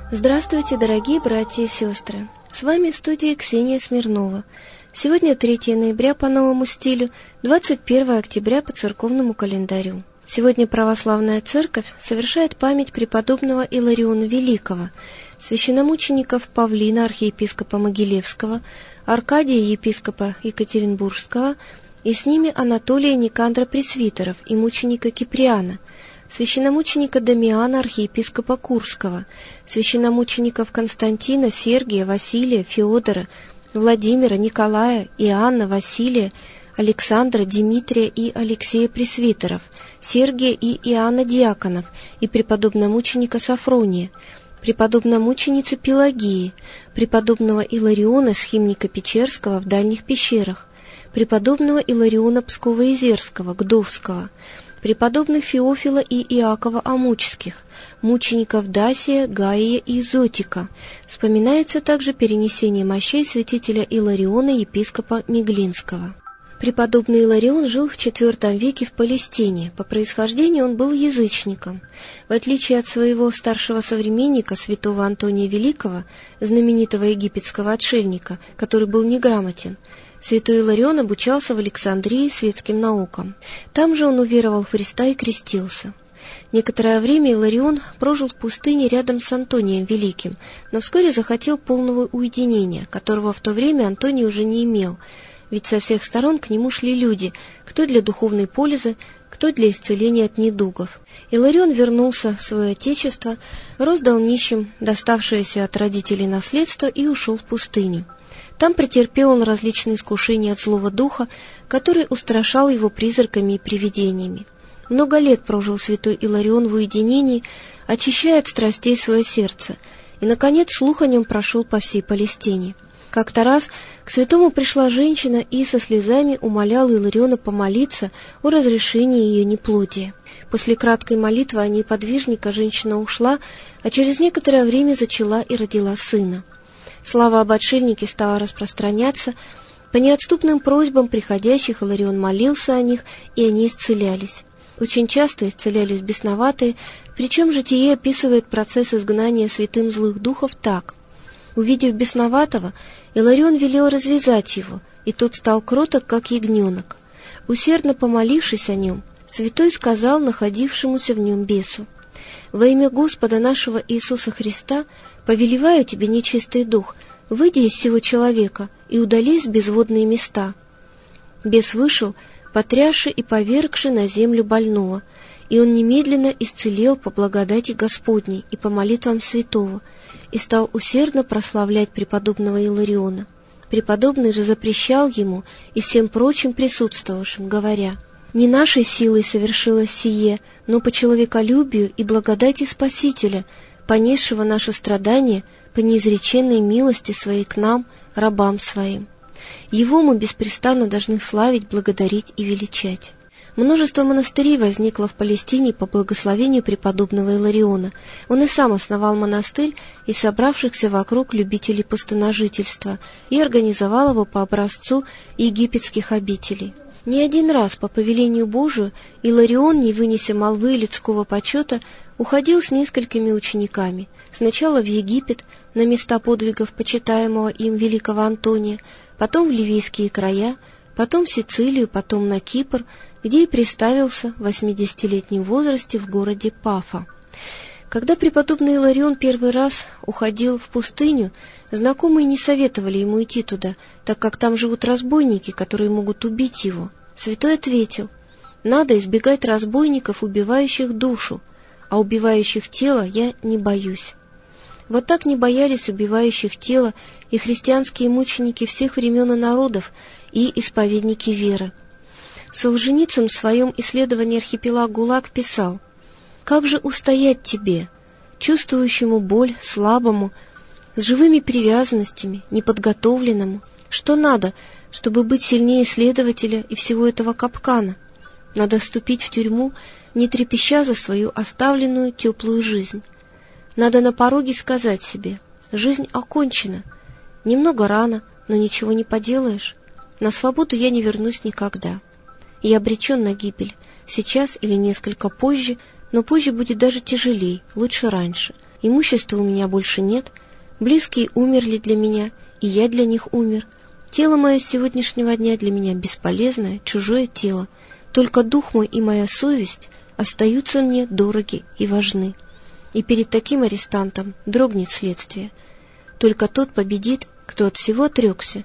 Здравствуйте, дорогие братья и сестры! С вами в студии Ксения Смирнова. Сегодня 3 ноября по новому стилю, 21 октября по церковному календарю. Сегодня православная церковь совершает память преподобного Илариона Великого, священномучеников Павлина, архиепископа Могилевского, Аркадия, епископа Екатеринбургского, и с ними Анатолия Никандра Пресвитеров и мученика Киприана, священномученика Дамиана, архиепископа Курского, священномучеников Константина, Сергия, Василия, Феодора, Владимира, Николая, Иоанна, Василия, Александра, Дмитрия и Алексея Пресвитеров, Сергия и Иоанна Диаконов и преподобномученика Сафрония, преподобномученицы Пелагии, преподобного Илариона, схимника Печерского в дальних пещерах, преподобного Илариона Псково-Изерского, Гдовского, преподобных Феофила и Иакова Амучских, мучеников Дасия, Гаия и Зотика. Вспоминается также перенесение мощей святителя Илариона, епископа Меглинского. Преподобный Иларион жил в IV веке в Палестине. По происхождению он был язычником. В отличие от своего старшего современника, святого Антония Великого, знаменитого египетского отшельника, который был неграмотен, святой Иларион обучался в Александрии светским наукам. Там же он уверовал в Христа и крестился. Некоторое время Иларион прожил в пустыне рядом с Антонием Великим, но вскоре захотел полного уединения, которого в то время Антоний уже не имел, ведь со всех сторон к нему шли люди, кто для духовной пользы, кто для исцеления от недугов. Иларион вернулся в свое отечество, роздал нищим доставшееся от родителей наследство и ушел в пустыню. Там претерпел он различные искушения от злого духа, который устрашал его призраками и привидениями. Много лет прожил святой Иларион в уединении, очищая от страстей свое сердце, и, наконец, слух о нем прошел по всей Палестине. Как-то раз к святому пришла женщина и со слезами умоляла Илариона помолиться о разрешении ее неплодия. После краткой молитвы о ней подвижника женщина ушла, а через некоторое время зачала и родила сына. Слава об отшельнике стала распространяться. По неотступным просьбам приходящих Иларион молился о них, и они исцелялись. Очень часто исцелялись бесноватые, причем житие описывает процесс изгнания святым злых духов так. Увидев бесноватого, Иларион велел развязать его, и тот стал кроток, как ягненок. Усердно помолившись о нем, святой сказал находившемуся в нем бесу: «Во имя Господа нашего Иисуса Христа повелеваю тебе, нечистый дух, выйди из сего человека и удались в безводные места». Бес вышел, потрясши и повергши на землю больного, и он немедленно исцелел по благодати Господней и по молитвам святого, и стал усердно прославлять преподобного Илариона. Преподобный же запрещал ему и всем прочим присутствовавшим, говоря: «Не нашей силой совершилось сие, но по человеколюбию и благодати Спасителя, понесшего наше страдание по неизреченной милости своей к нам, рабам своим. Его мы беспрестанно должны славить, благодарить и величать». Множество монастырей возникло в Палестине по благословению преподобного Илариона. Он и сам основал монастырь из собравшихся вокруг любителей пустыножительства и организовал его по образцу египетских обителей. Не один раз по повелению Божию Иларион, не вынеся молвы и людского почета, уходил с несколькими учениками, сначала в Египет, на места подвигов почитаемого им великого Антония, потом в Ливийские края, потом в Сицилию, потом на Кипр, где и приставился в 80-летнем возрасте в городе Пафа. Когда преподобный Иларион первый раз уходил в пустыню, знакомые не советовали ему идти туда, так как там живут разбойники, которые могут убить его. Святой ответил: «Надо избегать разбойников, убивающих душу, а убивающих тело я не боюсь». Вот так не боялись убивающих тело и христианские мученики всех времен и народов, и исповедники веры. Солженицын в своем исследовании архипелага ГУЛАГ писал: «Как же устоять тебе, чувствующему боль, слабому, с живыми привязанностями, неподготовленному? Что надо, чтобы быть сильнее следователя и всего этого капкана? Надо вступить в тюрьму, не трепеща за свою оставленную теплую жизнь. Надо на пороге сказать себе: жизнь окончена, немного рано, но ничего не поделаешь. На свободу я не вернусь никогда. Я обречен на гибель, сейчас или несколько позже, но позже будет даже тяжелей, лучше раньше. Имущества у меня больше нет. Близкие умерли для меня, и я для них умер. Тело мое с сегодняшнего дня для меня бесполезное, чужое тело. Только дух мой и моя совесть остаются мне дороги и важны. И перед таким арестантом дрогнет следствие. Только тот победит, кто от всего отрекся.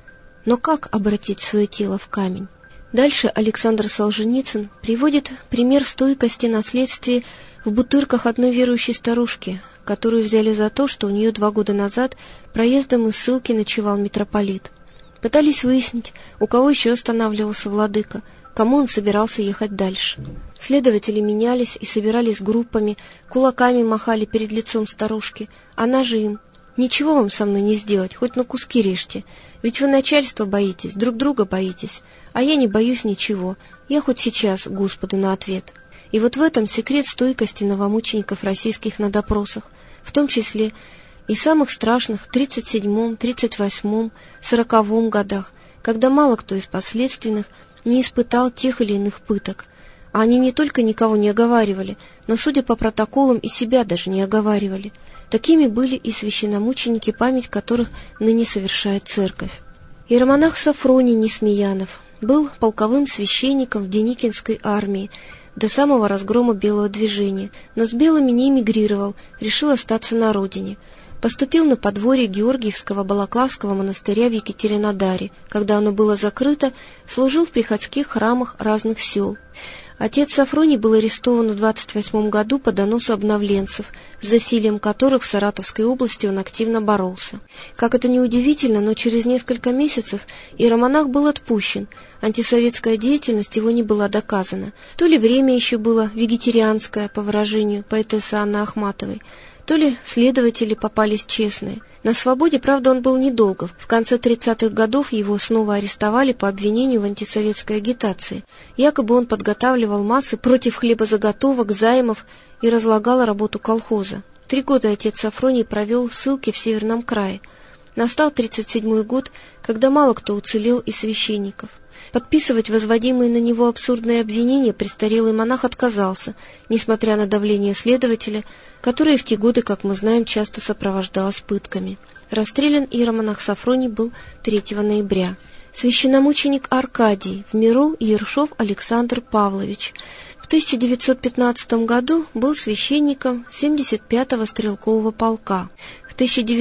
Но как обратить свое тело в камень? Дальше Александр Солженицын приводит пример стойкости на следствии в Бутырках одной верующей старушки, которую взяли за то, что у нее 2 года назад проездом из ссылки ночевал митрополит. Пытались выяснить, у кого еще останавливался владыка, кому он собирался ехать дальше. Следователи менялись и собирались группами, кулаками махали перед лицом старушки. Она же им: «Ничего вам со мной не сделать, хоть на куски режьте. Ведь вы начальства боитесь, друг друга боитесь, а я не боюсь ничего. Я хоть сейчас Господу на ответ». И вот в этом секрет стойкости новомучеников российских на допросах, в том числе и самых страшных в 37-м, 38-м, 40-м годах, когда мало кто из подследственных не испытал тех или иных пыток. А они не только никого не оговаривали, но, судя по протоколам, и себя даже не оговаривали. Такими были и священномученики, память которых ныне совершает церковь. Иеромонах Сафроний Несмеянов был полковым священником в Деникинской армии до самого разгрома Белого движения, но с белыми не эмигрировал, решил остаться на родине. Поступил на подворье Георгиевского Балаклавского монастыря в Екатеринодаре. Когда оно было закрыто, служил в приходских храмах разных сел. Отец Сафроний был арестован в 28 году по доносу обновленцев, с засилием которых в Саратовской области он активно боролся. Как это ни удивительно, но через несколько месяцев иеромонах был отпущен. Антисоветская деятельность его не была доказана. То ли время еще было вегетарианское, по выражению поэтессы Анны Ахматовой, то ли следователи попались честные. На свободе, правда, он был недолго. В конце 30-х годов его снова арестовали по обвинению в антисоветской агитации. Якобы он подготавливал массы против хлебозаготовок, займов и разлагал работу колхоза. 3 года отец Сафроний провел в ссылке в Северном крае. Настал 37-й год, когда мало кто уцелел из священников. Подписывать возводимые на него абсурдные обвинения престарелый монах отказался, несмотря на давление следователя, которое в те годы, как мы знаем, часто сопровождалось пытками. Расстрелян иеромонах Сафроний был 3 ноября. Священномученик Аркадий, в миру Ершов Александр Павлович. В 1915 году был священником 75-го стрелкового полка. В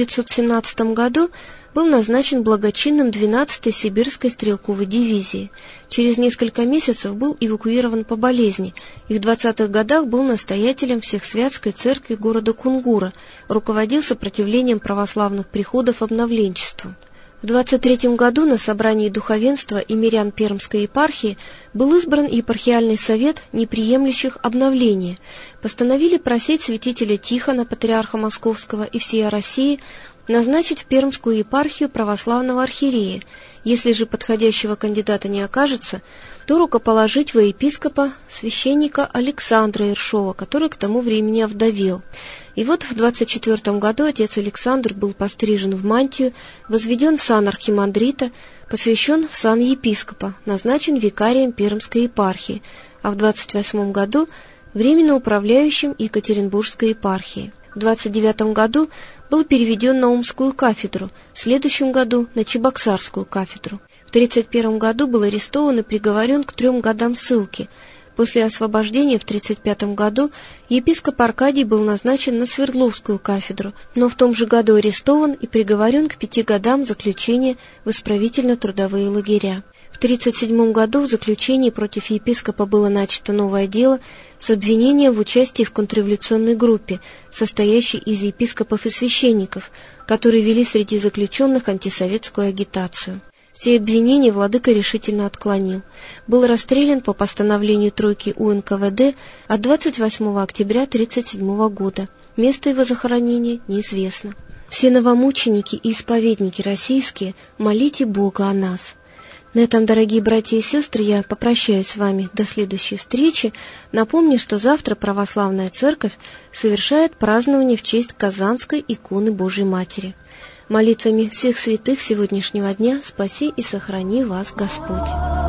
1917 году был назначен благочинным 12-й сибирской стрелковой дивизии. Через несколько месяцев был эвакуирован по болезни и в 20-х годах был настоятелем Всехсвятской церкви города Кунгура, руководил сопротивлением православных приходов обновленчеству. В 23 году на собрании духовенства и мирян Пермской епархии был избран епархиальный совет неприемлющих обновления. Постановили просить святителя Тихона, патриарха Московского и всей России, назначить в Пермскую епархию православного архиерея. Если же подходящего кандидата не окажется, то рукоположить во епископа священника Александра Ершова, который к тому времени овдовел. И вот в 24 году отец Александр был пострижен в мантию, возведен в сан архимандрита, посвящен в сан епископа, назначен викарием Пермской епархии, а в 28 году временно управляющим Екатеринбургской епархией. В 29 году был переведен на Омскую кафедру, в следующем году на Чебоксарскую кафедру. В 31 году был арестован и приговорен к 3 годам ссылки. После освобождения в 35 году епископ Аркадий был назначен на Свердловскую кафедру, но в том же году арестован и приговорен к 5 годам заключения в исправительно-трудовые лагеря. В 1937 году в заключении против епископа было начато новое дело с обвинением в участии в контрреволюционной группе, состоящей из епископов и священников, которые вели среди заключенных антисоветскую агитацию. Все обвинения владыка решительно отклонил. Был расстрелян по постановлению тройки УНКВД от 28 октября 1937 года. Место его захоронения неизвестно. Все новомученики и исповедники российские, молите Бога о нас. На этом, дорогие братья и сестры, я попрощаюсь с вами до следующей встречи. Напомню, что завтра Православная Церковь совершает празднование в честь Казанской иконы Божией Матери. Молитвами всех святых сегодняшнего дня спаси и сохрани вас Господь.